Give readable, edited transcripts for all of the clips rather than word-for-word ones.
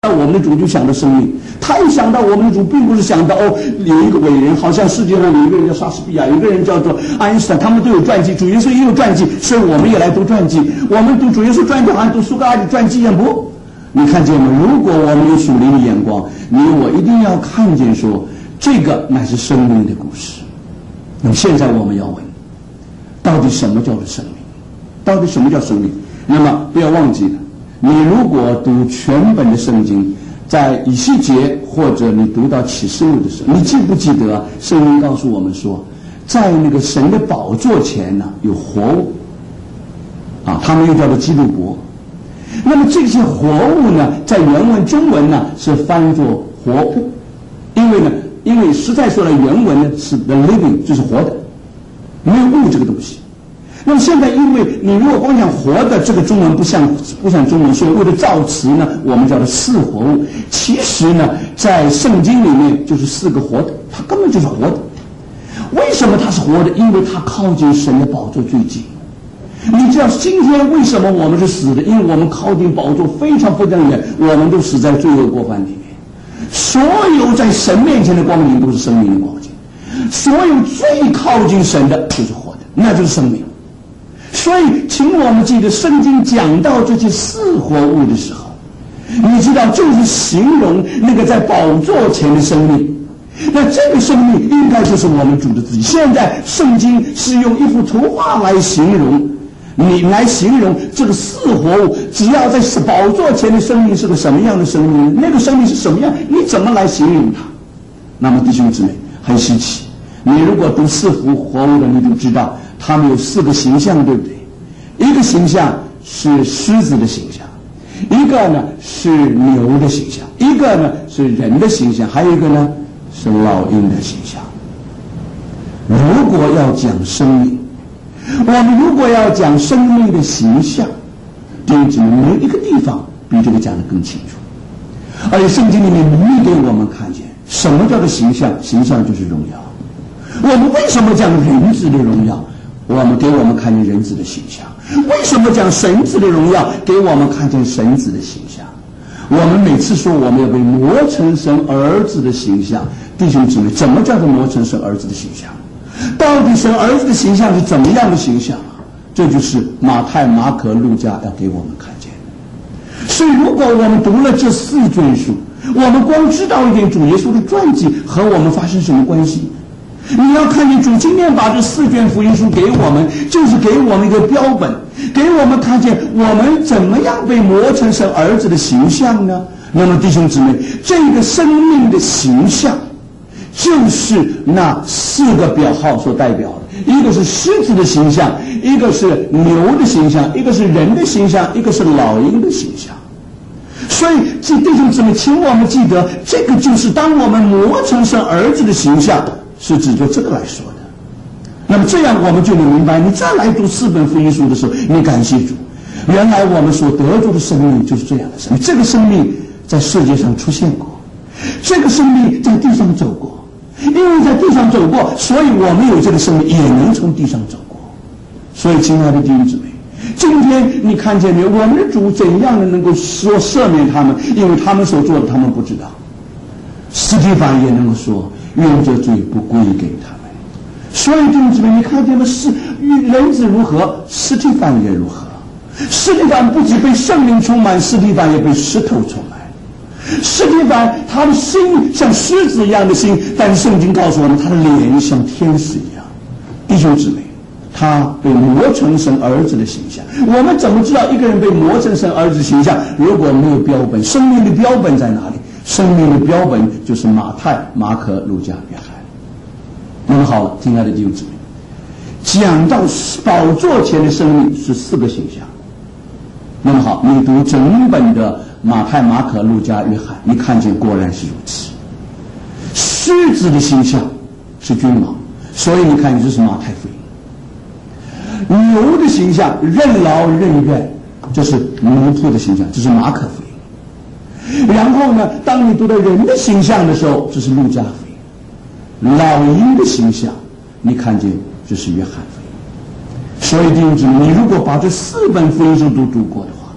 我们的主就想到生命，他一想到我们的主，并不是想到有一个伟人，好像世界上有一个人叫莎士比亚，有一个人叫做爱因斯坦，他们都有传记，主耶稣也有传记，所以我们也来读传记。我们读主耶稣传记，好像读苏格拉底传记一样不？你看见吗？如果我们有属灵的眼光，你我一定要看见说，这个乃是生命的故事。那么现在我们要问，到底什么叫做生命？到底什么叫生命？那么不要忘记了。你如果读全本的圣经，在以西结或者你读到启示录的时候，你记不记得圣经告诉我们说，在那个神的宝座前呢有活物啊，他们又叫做基督伯。那么这些活物呢，在原文中文呢是翻作活物，因为实在说来原文呢是 the living， 就是活的，没有物这个东西。那么现在，因为你如果光讲活的，这个中文不像中文，所以为了造词呢，我们叫做四活物。其实呢，在圣经里面就是四个活的，它根本就是活的。为什么它是活的？因为它靠近神的宝座最近。你知道今天为什么我们是死的？因为我们靠近宝座非常非常远，我们都死在罪恶过犯里面。所有在神面前的光景都是生命的光景，所有最靠近神的就是活的，那就是生命。所以请我们记得圣经讲到这些四活物的时候，你知道就是形容那个在宝座前的生命。那这个生命应该就是我们主的自己。现在圣经是用一幅图画来形容这个四活物，只要在宝座前的生命是个什么样的生命，那个生命是什么样，你怎么来形容它？那么弟兄姊妹，很稀奇，你如果读四幅活物的，你都知道他们有四个形象，对不对？一个形象是狮子的形象，一个呢是牛的形象，一个呢是人的形象，还有一个呢是老鹰的形象。如果要讲生命，我们如果要讲生命的形象，弟兄姊妹，没有一个地方比这个讲得更清楚。而且圣经里面明明给我们看见什么叫做形象，形象就是荣耀。我们为什么讲人子的荣耀？给我们看见人子的形象。为什么讲神子的荣耀？给我们看见神子的形象。我们每次说我们要被磨成神儿子的形象，弟兄姊妹，怎么叫做磨成神儿子的形象？到底神儿子的形象是怎么样的形象啊？这就是马太、马可、路加要给我们看见的。所以如果我们读了这四卷书，我们光知道一点主耶稣的传记和我们发生什么关系？你要看见主今天把这四卷福音书给我们，就是给我们一个标本，给我们看见我们怎么样被磨成神儿子的形象呢？那么弟兄姊妹，这个生命的形象就是那四个表号所代表的，一个是狮子的形象，一个是牛的形象，一个是人的形象，一个是老鹰的形象。所以弟兄姊妹，请我们记得，这个就是当我们磨成神儿子的形象，是指着这个来说的。那么这样我们就能明白，你再来读四本福音书的时候，你感谢主，原来我们所得着的生命就是这样的生命。这个生命在世界上出现过，这个生命在地上走过，因为在地上走过，所以我们有这个生命，也能从地上走过。所以亲爱的弟兄姊妹，今天你看见没有？我们的主怎样的能够说赦免他们？因为他们所做的他们不知道。司提反也能够说，愿这罪不归给他们。所以弟兄姊妹，你看见了人子如何，司提反也如何。司提反不仅被圣灵充满，司提反也被石头充满。司提反他的心像狮子一样的心，但是圣经告诉我们，他的脸像天使一样。弟兄姊妹，他被磨成神儿子的形象。我们怎么知道一个人被磨成神儿子的形象？如果没有标本，生命的标本在哪里？生命的标本就是马太、马可、路加、约翰。那么好了，亲爱的弟兄姊妹，讲到宝座前的生命是四个形象。那么好，你读整本的马太、马可、路加、约翰，你看见果然是如此。狮子的形象是君王，所以你看这是马太福音。牛的形象任劳任怨，这是奴仆的形象，这是马可福音。然后呢，当你读到人的形象的时候，这是路加福音。老鹰的形象你看见这是约翰福音。所以弟兄姊妹，你如果把这四本福音书都读过的话，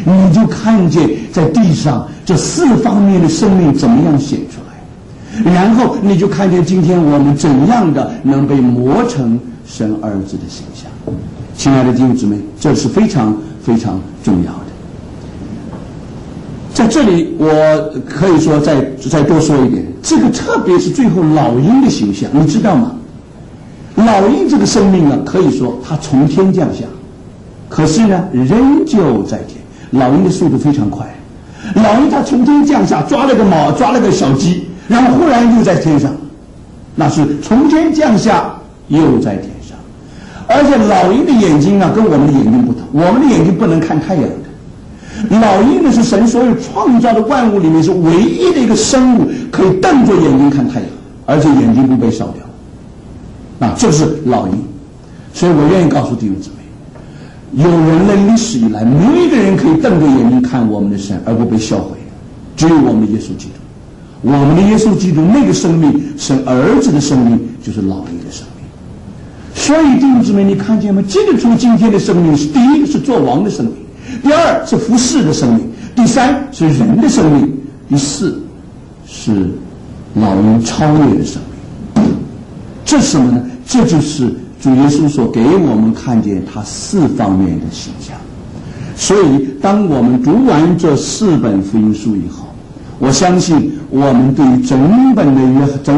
你就看见在地上这4方面的生命怎么样显出来，然后你就看见今天我们怎样的能被磨成神儿子的形象。亲爱的弟兄姊妹，这是非常非常重要的。在这里我可以说再多说一点，这个特别是最后老鹰的形象，你知道吗？老鹰这个生命呢，可以说它从天降下，可是呢仍旧在天。老鹰的速度非常快，老鹰它从天降下，抓了个小鸡，然后忽然又在天上，那是从天降下又在天上。而且老鹰的眼睛呢跟我们的眼睛不同，我们的眼睛不能看太阳的，老鹰呢是神所有创造的万物里面是唯一的一个生物可以瞪着眼睛看太阳，而且眼睛不被烧掉。这是老鹰。所以我愿意告诉弟兄姊妹，有人类历史以来没有一个人可以瞪着眼睛看我们的神而不被销毁的，只有我们的耶稣基督。我们的耶稣基督那个生命，神儿子的生命，就是老鹰的生命。所以弟兄姊妹，你看见吗？记得出今天的生命是第一个是做王的生命，第二是服侍的生命，第三是人的生命，第四是老鹰超越的生命。这是什么呢？这就是主耶稣所给我们看见他4方面的形象。所以当我们读完这4本福音书以后，我相信我们对于整本的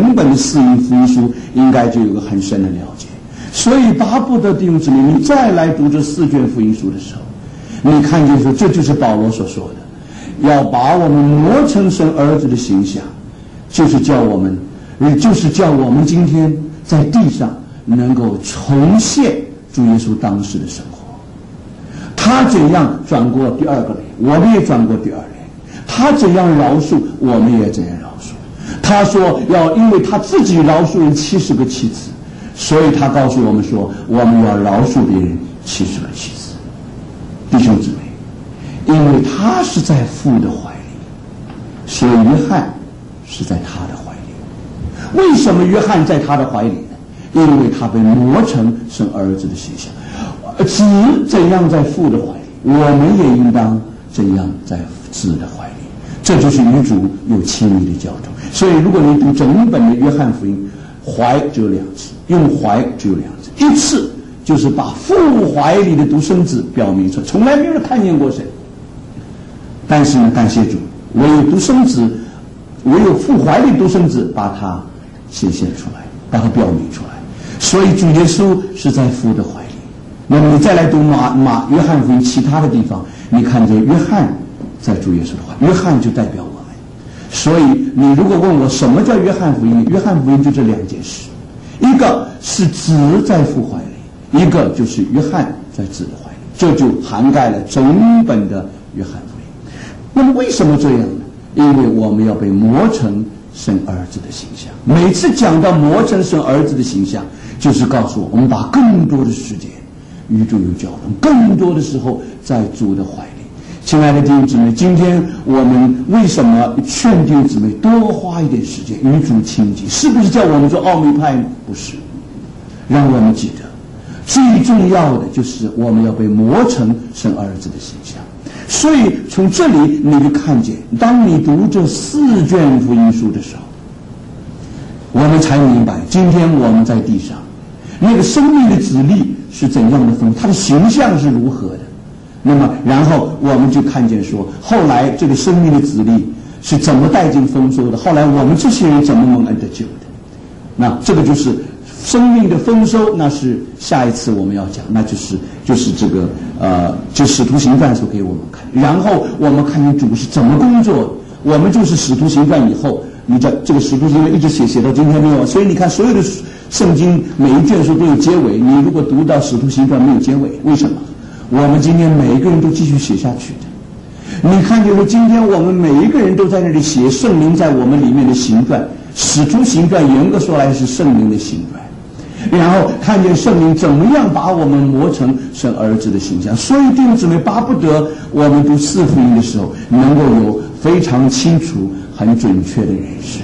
4福音书应该就有个很深的了解。所以巴不得弟兄姊妹，你再来读这4卷福音书的时候，你看见说这就是保罗所说的，要把我们磨成神儿子的形象，就是叫我们今天在地上能够重现主耶稣当时的生活。他怎样转过第2个脸，我们也转过第2脸；他怎样饶恕，我们也怎样饶恕。他说因为他自己饶恕人70个妻子，所以他告诉我们说，我们要饶恕别人70个妻子。弟兄姊妹，因为他是在父的怀里，所以约翰是在他的怀里。为什么约翰在他的怀里呢？因为他被磨成神儿子的形象。子怎样在父的怀里，我们也应当怎样在子的怀里。这就是与主有亲密的交通。所以如果你读整本的约翰福音，怀只有2次，用怀只有2次。一次就是把父怀里的独生子表明出来，从来没有人看见过神。但是呢，感谢主，唯有父怀里独生子把它显现出来，把它表明出来。所以主耶稣是在父的怀里。那么你再来读约翰福音其他的地方，你看见约翰在主耶稣的怀里，约翰就代表我们。所以你如果问我什么叫约翰福音，约翰福音就这2件事，一个是子在父怀里，一个就是约翰在子的怀里，这就涵盖了整本的约翰福音。那么为什么这样呢？因为我们要被磨成神儿子的形象。每次讲到磨成神儿子的形象，就是告诉我们把更多的时间与主有交通，更多的时候在主的怀里。亲爱的弟兄姊妹，今天我们为什么劝弟兄姊妹多花一点时间与主亲近？是不是叫我们做奥秘派呢？不是，让我们记得最重要的就是我们要被磨成神儿子的形象。所以从这里你就看见，当你读这4卷福音书的时候，我们才明白今天我们在地上那个生命的子粒是怎样的丰，它的形象是如何的。那么然后我们就看见说，后来这个生命的子粒是怎么带进丰收的，后来我们这些人怎么蒙恩得救的。那这个就是生命的丰收，那是下一次我们要讲，那就是这个就使徒行传所给我们看。然后我们看见主是怎么工作的，我们就是使徒行传以后，你这个使徒行传一直写到今天没有。所以你看所有的圣经每一卷书都有结尾，你如果读到使徒行传没有结尾，为什么？我们今天每一个人都继续写下去的。你看见说今天我们每一个人都在那里写圣灵在我们里面的行传，使徒行传严格说来是圣灵的行传。然后看见圣灵怎么样把我们磨成神儿子的形象。所以弟兄姊妹，巴不得我们读4福音的时候能够有非常清楚很准确的认识。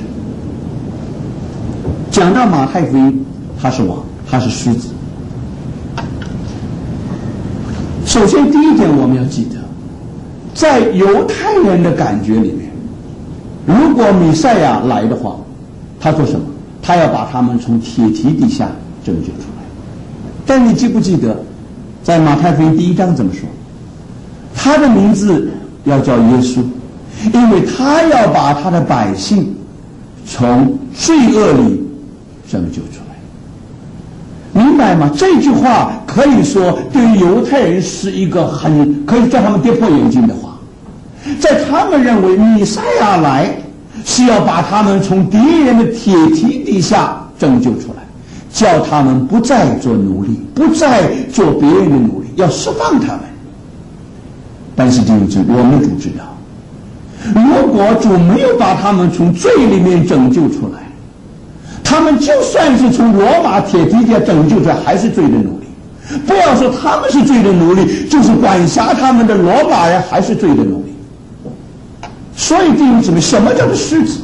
讲到马太福音，他是王，他是狮子。首先第一点我们要记得， 在犹太人的感觉里面，如果弥赛亚来的话，他做什么？他要把他们从铁蹄底下拯救出来。但你记不记得在马太福音第1章怎么说？他的名字要叫耶稣，因为他要把他的百姓从罪恶里拯救出来。明白吗？这句话可以说对于犹太人是一个可以叫他们跌破眼镜的话。在他们认为弥赛亚来是要把他们从敌人的铁蹄底下拯救出来，叫他们不再做奴隶，不再做别人的奴隶，要释放他们。但是弟兄姊妹，我们的主知道，如果主没有把他们从罪里面拯救出来，他们就算是从罗马铁蹄底下拯救出来，还是罪的奴隶。不要说他们是罪的奴隶，就是管辖他们的罗马人还是罪的奴隶。所以弟兄姊妹，什么叫做狮子？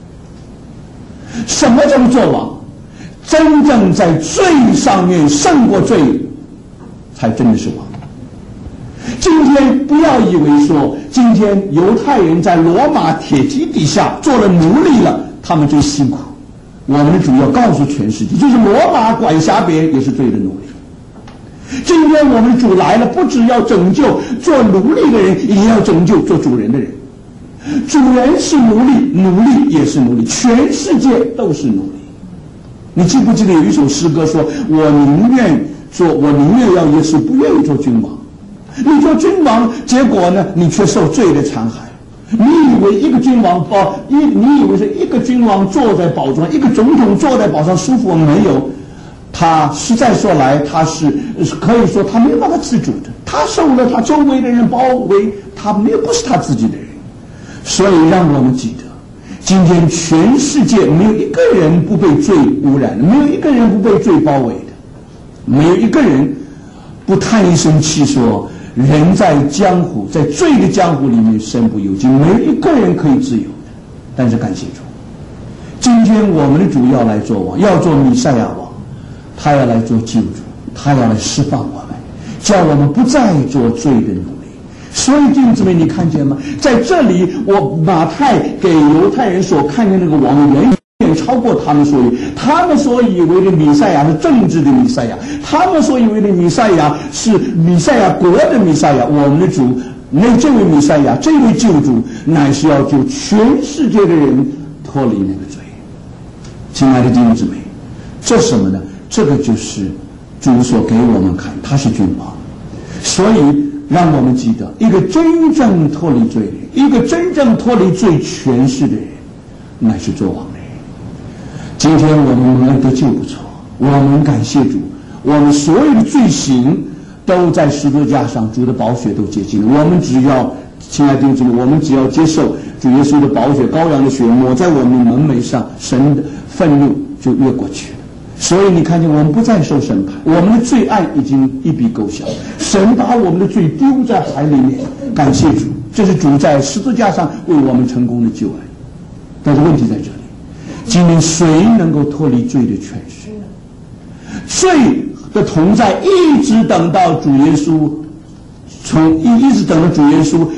什么叫做作王？真正在罪上面胜过罪，才真的是王。今天不要以为说今天犹太人在罗马铁蹄底下做了奴隶了，他们就辛苦。我们的主要告诉全世界，就是罗马管辖别人也是罪的奴隶。今天我们的主来了，不只要拯救做奴隶的人，也要拯救做主人的人。主人是奴隶，奴隶也是奴隶，全世界都是奴隶。你记不记得有一首诗歌说，我宁愿要耶稣，不愿意做君王。你做君王，结果呢，你却受罪的残害。你以为一个君王你以为是一个君王坐在宝座上，一个总统坐在宝座上舒服？没有，他实在说来，他是可以说他没有办法自主的，他受了他周围的人包围，他不是他自己的人。所以让我们记得，今天全世界没有一个人不被罪污染的，没有一个人不被罪包围的，没有一个人不叹一声气说人在江湖，在罪的江湖里面身不由己，没有一个人可以自由的。但是感谢主，今天我们的主要来做王，要做弥赛亚王，他要来做救主，他要来释放我们，叫我们不再做罪的奴隶。所以弟兄姊妹，你看见吗？在这里，马太给犹太人所看见那个王远远超过他们所以为的弥赛亚是政治的弥赛亚，他们所以为的弥赛亚是弥赛亚国的弥赛亚。我们的主，这位弥赛亚，这位救主，乃是要救全世界的人脱离那个罪。亲爱的弟兄姊妹，这什么呢？这个就是主所给我们看，他是君王。所以让我们记得，一个真正脱离罪的人，一个真正脱离罪权势的人，乃是做王的人。今天我们得救不错，我们感谢主，我们所有的罪行都在十字架上，主的宝血都洁净了。我们只要，亲爱的弟兄姊妹，我们只要接受主耶稣的宝血，羔羊的血抹在我们的门楣上，神的愤怒就越过去了。所以你看见我们不再受审判，我们的罪案已经一笔勾销，神把我们的罪丢在海里面。感谢主，这是主在十字架上为我们成功的救恩。但是问题在这里，今天谁能够脱离罪的权势？罪的同在一直等到主耶稣一直等到主耶稣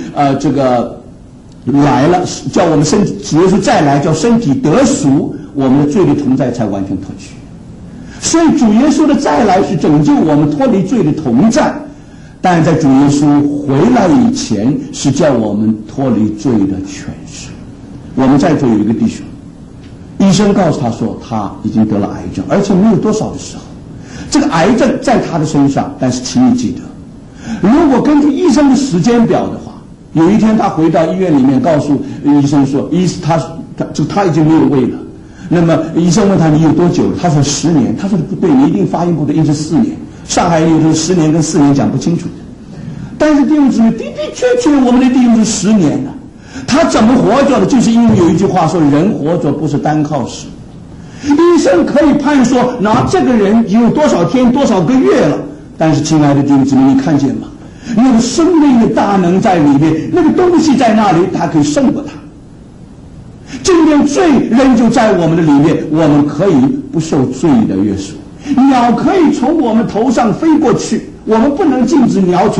来了，叫我们主耶稣再来，叫身体得赎，我们的罪的同在才完全脱去。所以主耶稣的再来是拯救我们脱离罪的同在，但在主耶稣回来以前是叫我们脱离罪的权势。我们在座有一个弟兄，医生告诉他说他已经得了癌症，而且没有多少的时候，这个癌症在他的身上。但是请你记得，如果根据医生的时间表的话，有一天他回到医院里面告诉医生说他已经没有胃了。那么医生问他你有多久了？他说10年。他说不对，你一定发音不对，应是4年。上海人有时候10年跟4年讲不清楚的。但是弟兄姊妹，的确我们的弟兄是10年了。他怎么活着的？就是因为有一句话说，人活着不是单靠食。医生可以判说这个人已经有多少天多少个月了，但是亲爱的弟兄姊妹，你看见吗？那个生命的大能在里面，那个东西在那里，他可以胜过他。今天罪仍旧在我们的里面，我们可以不受罪的约束。鸟可以从我们头上飞过去，我们不能禁止鸟